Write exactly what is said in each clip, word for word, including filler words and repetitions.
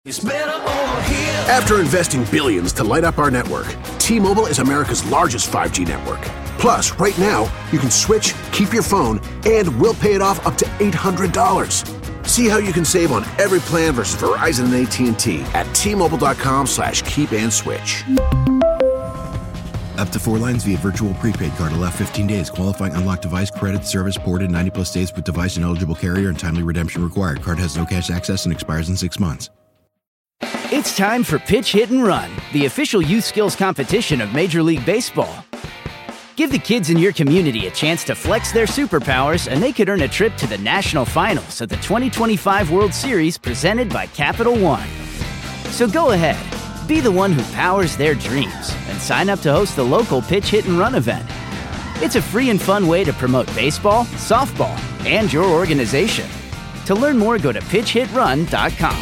It's better over here. After investing billions to light up our network, T-Mobile is America's largest five G network. Plus, right now, you can switch, keep your phone, and we'll pay it off up to eight hundred dollars. See how you can save on every plan versus Verizon and A T and T at T-Mobile.com slash keep and switch. Up to four lines via virtual prepaid card. Allow fifteen days. Qualifying unlocked device credit service ported ninety plus days with device and eligible carrier and timely redemption required. Card has no cash access and expires in six months. It's time for Pitch, Hit, and Run, the official youth skills competition of Major League Baseball. Give the kids in your community a chance to flex their superpowers, and they could earn a trip to the national finals of the twenty twenty-five World Series presented by Capital One. So go ahead, be the one who powers their dreams, and sign up to host the local Pitch, Hit, and Run event. It's a free and fun way to promote baseball, softball, and your organization. To learn more, go to pitch hit run dot com.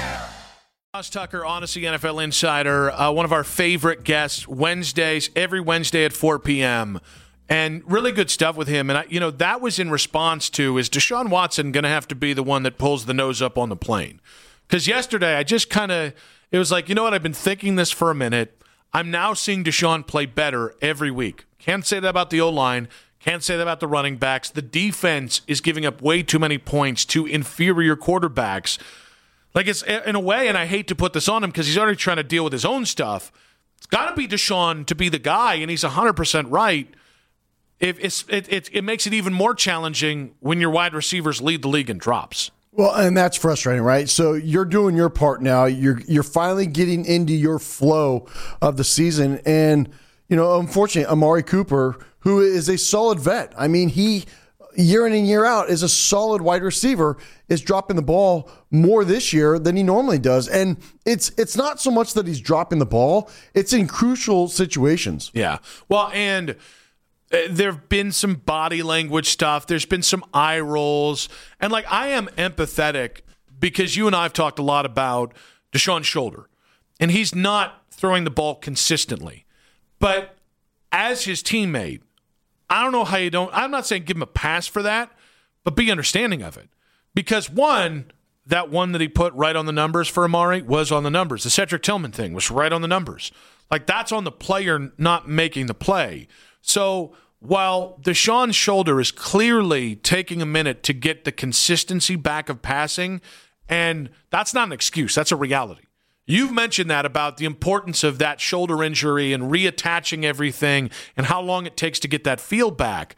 Ross Tucker, Odyssey N F L Insider, uh, one of our favorite guests, Wednesdays, every Wednesday at four p.m., and really good stuff with him. And, I, you know, that was in response to, is Deshaun Watson going to have to be the one that pulls the nose up on the plane? Because yesterday I just kind of, it was like, you know what, I've been thinking this for a minute. I'm now seeing Deshaun play better every week. Can't say that about the O-line. Can't say that about the running backs. The defense is giving up way too many points to inferior quarterbacks. Like, it's in a way, and I hate to put this on him because he's already trying to deal with his own stuff. It's got to be Deshaun to be the guy, and he's one hundred percent right. If it's, it, it, it makes it even more challenging when your wide receivers lead the league in drops. Well, and that's frustrating, right? So you're doing your part now. You're you're finally getting into your flow of the season, and you know, unfortunately, Amari Cooper, who is a solid vet. I mean, he year in and year out is a solid wide receiver, is dropping the ball more this year than he normally does. And it's it's not so much that he's dropping the ball, it's in crucial situations. Yeah. Well, and uh, there have been some body language stuff. There's been some eye rolls. And, like, I am empathetic because you and I have talked a lot about Deshaun's shoulder. And he's not throwing the ball consistently. But as his teammate, I don't know how you don't – I'm not saying give him a pass for that, but be understanding of it. Because, one, that one that he put right on the numbers for Amari was on the numbers. The Cedric Tillman thing was right on the numbers. Like, that's on the player not making the play. So while Deshaun's shoulder is clearly taking a minute to get the consistency back of passing, and that's not an excuse. That's a reality. You've mentioned that about the importance of that shoulder injury and reattaching everything and how long it takes to get that feel back.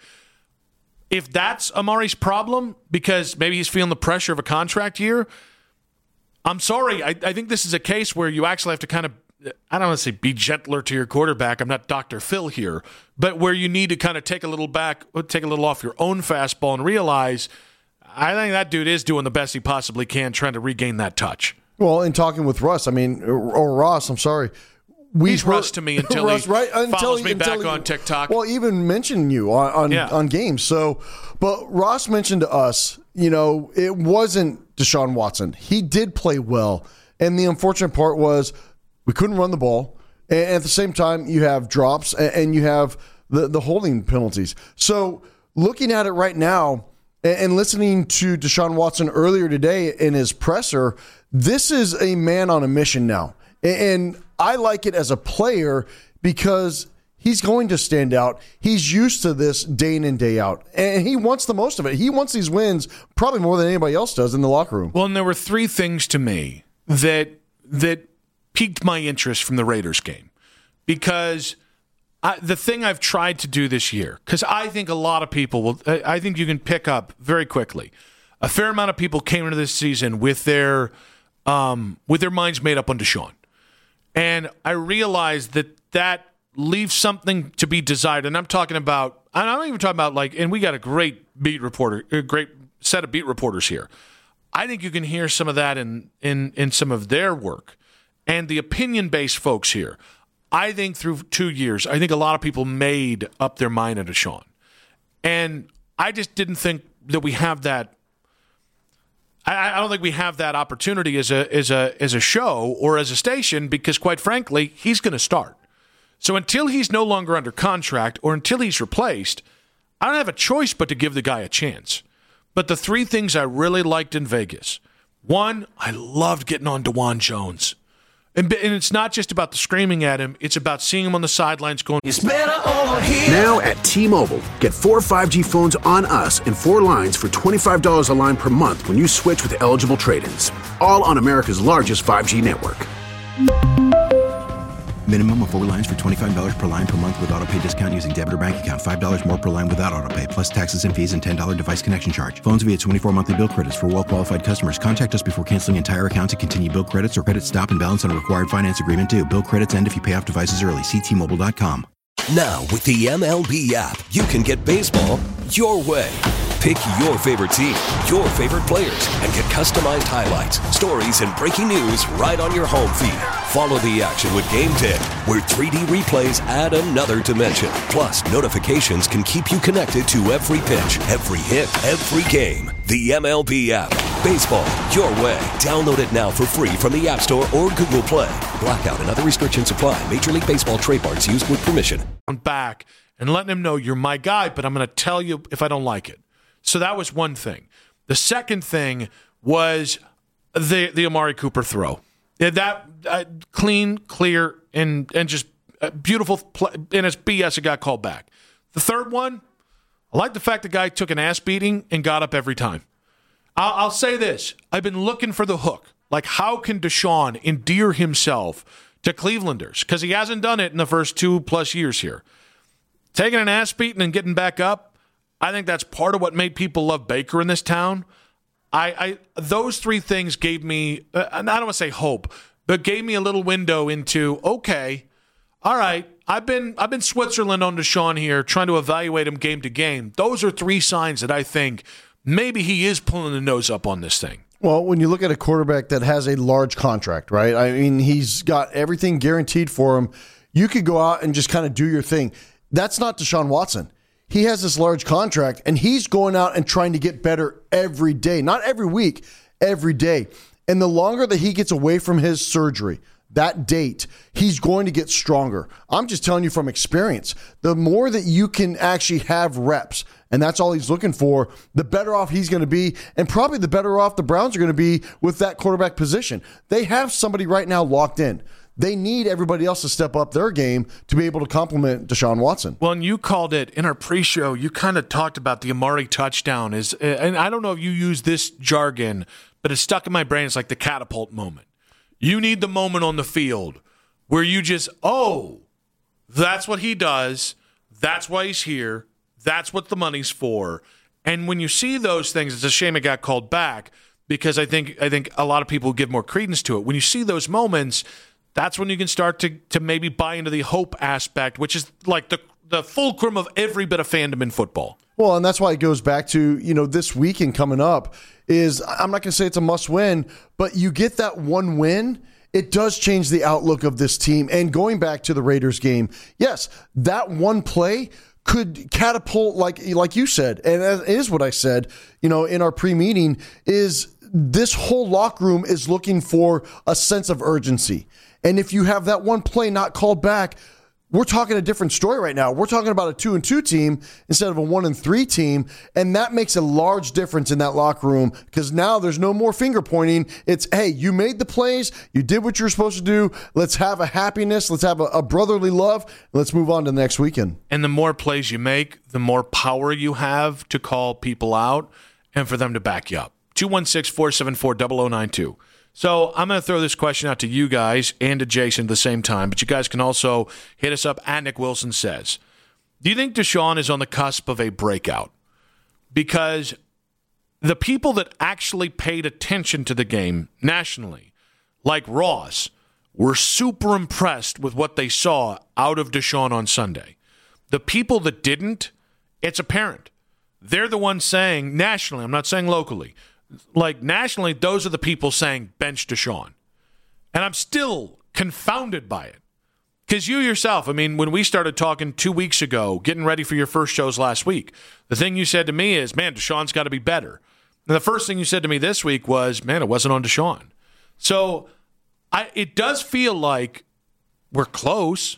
If that's Amari's problem, because maybe he's feeling the pressure of a contract year, I'm sorry. I, I think this is a case where you actually have to kind of, I don't want to say be gentler to your quarterback. I'm not Doctor Phil here, but where you need to kind of take a little back, take a little off your own fastball and realize, I think that dude is doing the best he possibly can trying to regain that touch. Well, in talking with Russ, I mean, or Ross, I'm sorry. We He's Russ to me until Russ, he right? until follows he, me until back he, on TikTok. Well, even mentioning you on on, yeah. on games. So, but Ross mentioned to us, you know, it wasn't Deshaun Watson. He did play well. And the unfortunate part was we couldn't run the ball. And at the same time, you have drops and you have the, the holding penalties. So looking at it right now and listening to Deshaun Watson earlier today in his presser, this is a man on a mission now. And I like it as a player because he's going to stand out. He's used to this day in and day out. And he wants the most of it. He wants these wins probably more than anybody else does in the locker room. Well, and there were three things to me that that piqued my interest from the Raiders game. Because I, the thing I've tried to do this year, because I think a lot of people will, I think you can pick up very quickly. A fair amount of people came into this season with their um, with their minds made up on Deshaun. And I realized that that leaves something to be desired. And I'm talking about, I'm not even talking about like, and we got a great beat reporter, a great set of beat reporters here. I think you can hear some of that in in, in some of their work. And the opinion-based folks here, I think through two years, I think a lot of people made up their mind at Deshaun. And I just didn't think that we have that. I, I don't think we have that opportunity as a as a as a show or as a station because, quite frankly, he's going to start. So until he's no longer under contract or until he's replaced, I don't have a choice but to give the guy a chance. But the three things I really liked in Vegas, One, I loved getting on DeJuan Jones. And, and it's not just about the screaming at him. It's about seeing him on the sidelines going, it's better over here. Now at T-Mobile, get four five G phones on us and four lines for twenty-five dollars a line per month when you switch with eligible trade-ins. All on America's largest five G network. Minimum of four lines for twenty-five dollars per line per month with auto pay discount using debit or bank account. five dollars more per line without auto pay, plus taxes and fees and ten dollars device connection charge. Phones via twenty-four monthly bill credits for well-qualified customers. Contact us before canceling entire account to continue bill credits or credit stop and balance on a required finance agreement due. Bill credits end if you pay off devices early. See T Mobile dot com. Now, with the M L B app, you can get baseball your way. Pick your favorite team, your favorite players, and get customized highlights, stories, and breaking news right on your home feed. Follow the action with Game ten, where three D replays add another dimension. Plus, notifications can keep you connected to every pitch, every hit, every game. The M L B app. Baseball your way. Download it now for free from the App Store or Google Play. Blackout and other restrictions apply. Major League Baseball trademarks used with permission. I'm back and letting him know you're my guy, but I'm going to tell you if I don't like it. So that was one thing. The second thing was the the Amari Cooper throw. That uh, clean, clear, and and just uh, beautiful. Play, and it's B S. It got called back. The third one, I like the fact the guy took an ass beating and got up every time. I'll, I'll say this: I've been looking for the hook. Like, how can Deshaun endear himself to Clevelanders? Because he hasn't done it in the first two plus years here. Taking an ass beating and getting back up. I think that's part of what made people love Baker in this town. I, I those three things gave me, uh, I don't want to say hope, but gave me a little window into, okay, all right, I've been I've been Switzerland on Deshaun here, trying to evaluate him game to game. Those are three signs that I think maybe he is pulling the nose up on this thing. Well, when you look at a quarterback that has a large contract, right? I mean, he's got everything guaranteed for him. You could go out and just kind of do your thing. That's not Deshaun Watson. He has this large contract, and he's going out and trying to get better every day. Not every week, every day. And the longer that he gets away from his surgery, that date, he's going to get stronger. I'm just telling you from experience. The more that you can actually have reps, and that's all he's looking for, the better off he's going to be, and probably the better off the Browns are going to be with that quarterback position. They have somebody right now locked in. They need everybody else to step up their game to be able to complement Deshaun Watson. Well, and you called it in our pre-show, you kind of talked about the Amari touchdown. Is, and I don't know if you use this jargon, but it's stuck in my brain. It's like the catapult moment. You need the moment on the field where you just, oh, that's what he does. That's why he's here. That's what the money's for. And when you see those things, it's a shame it got called back because I think I think a lot of people give more credence to it. When you see those moments, that's when you can start to to maybe buy into the hope aspect, which is like the the fulcrum of every bit of fandom in football. Well, and that's why it goes back to, you know, this weekend coming up is, I'm not going to say it's a must win, but you get that one win, it does change the outlook of this team. And going back to the Raiders game, yes, that one play could catapult, like like you said, and it is what I said, you know, in our pre-meeting, is this whole locker room is looking for a sense of urgency. And if you have that one play not called back, we're talking a different story right now. We're talking about a two and two team instead of a one and three team. And that makes a large difference in that locker room because now there's no more finger pointing. It's, hey, you made the plays. You did what you're supposed to do. Let's have a happiness. Let's have a, a brotherly love. Let's move on to the next weekend. And the more plays you make, the more power you have to call people out and for them to back you up. two one six, four seven four, zero zero nine two. So I'm going to throw this question out to you guys and to Jason at the same time, but you guys can also hit us up at Nick Wilson Says. Do you think Deshaun is on the cusp of a breakout? Because the people that actually paid attention to the game nationally, like Ross, were super impressed with what they saw out of Deshaun on Sunday. The people that didn't, it's apparent. They're the ones saying nationally, I'm not saying locally, like nationally, those are the people saying bench Deshaun. And I'm still confounded by it. Because you yourself, I mean, when we started talking two weeks ago, getting ready for your first shows last week, the thing you said to me is, man, Deshaun's got to be better. And the first thing you said to me this week was, man, it wasn't on Deshaun. So I, it does feel like we're close.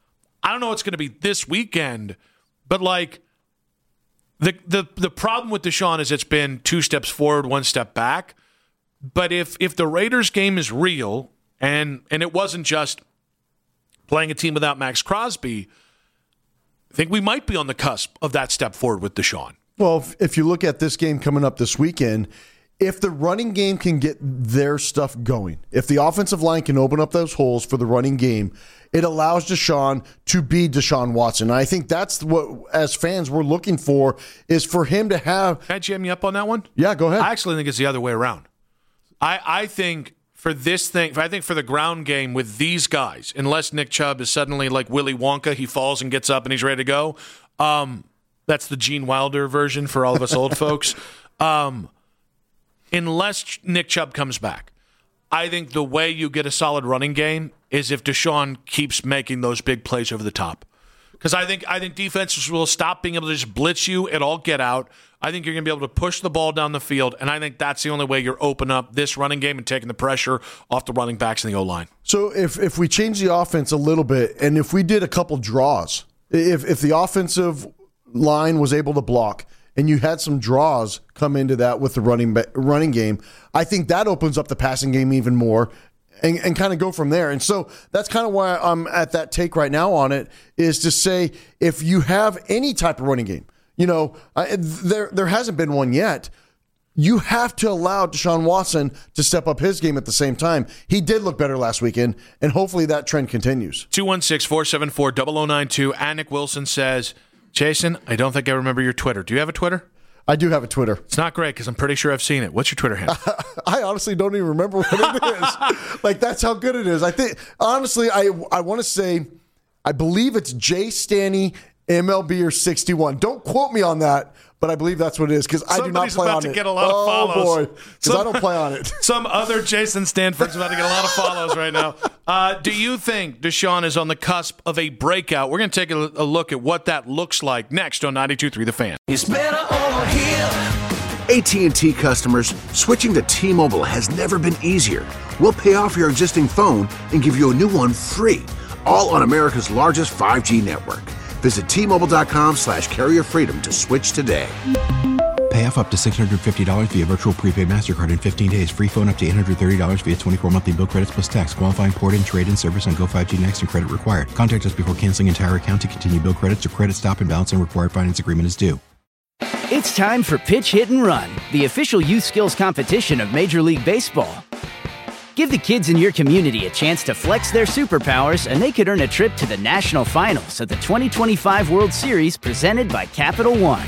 I don't know what's going to be this weekend, but like, The, the the problem with Deshaun is it's been two steps forward, one step back. But if if the Raiders game is real, and and it wasn't just playing a team without Max Crosby, I think we might be on the cusp of that step forward with Deshaun. Well, if, if you look at this game coming up this weekend, if the running game can get their stuff going, if the offensive line can open up those holes for the running game, it allows Deshaun to be Deshaun Watson. And I think that's what, as fans, we're looking for, is for him to have... Can I jam you up on that one? Yeah, go ahead. I actually think it's the other way around. I, I think for this thing, I think for the ground game with these guys, unless Nick Chubb is suddenly like Willy Wonka, he falls and gets up and he's ready to go. Um, that's the Gene Wilder version for all of us old folks. Um, unless Nick Chubb comes back, I think the way you get a solid running game is if Deshaun keeps making those big plays over the top. Because I think I think defenses will stop being able to just blitz you at all get out. I think you're going to be able to push the ball down the field, and I think that's the only way you're open up this running game and taking the pressure off the running backs and the O-line. So if if we change the offense a little bit, and if we did a couple draws, if if the offensive line was able to block, and you had some draws come into that with the running running game, I think that opens up the passing game even more. And, and kind of go from there. And so that's kind of why I'm at that take right now on it, is to say if you have any type of running game, you know, I, there there hasn't been one yet, you have to allow Deshaun Watson to step up his game at the same time. He did look better last weekend, and hopefully that trend continues. two one six, four seven four, zero zero nine two. Anik Wilson says, Jason, I don't think I remember your Twitter. Do you have a Twitter? I do have a Twitter. It's not great because I'm pretty sure I've seen it. What's your Twitter handle? I honestly don't even remember what it is. Like, that's how good it is. I think, honestly, I I want to say, I believe it's J Stanny M L B or sixty-one. Don't quote me on that, but I believe that's what it is because I do not play about on to it. Get a lot oh, of follows. boy, because I don't play on it. Some other Jason Stanford's about to get a lot of follows right now. Uh, do you think Deshaun is on the cusp of a breakout? We're going to take a, a look at what that looks like next on ninety-two point three The Fan. It's better over here. A T and T customers, switching to T-Mobile has never been easier. We'll pay off your existing phone and give you a new one free, all on America's largest five G network. Visit T-Mobile.com slash carrier freedom to switch today. Pay off up to six hundred fifty dollars via virtual prepaid MasterCard in fifteen days. Free phone up to eight hundred thirty dollars via twenty-four monthly bill credits plus tax. Qualifying port-in, trade-in service on Go five G Next and credit required. Contact us before canceling entire account to continue bill credits or credit stop and balance and required finance agreement is due. It's time for Pitch, Hit, and Run, the official youth skills competition of Major League Baseball. Give the kids in your community a chance to flex their superpowers, and they could earn a trip to the national finals of the twenty twenty-five World Series presented by Capital One.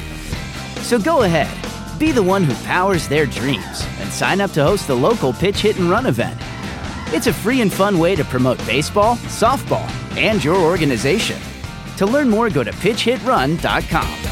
So go ahead, be the one who powers their dreams, and sign up to host the local Pitch, Hit, and Run event. It's a free and fun way to promote baseball, softball, and your organization. To learn more, go to pitch hit run dot com.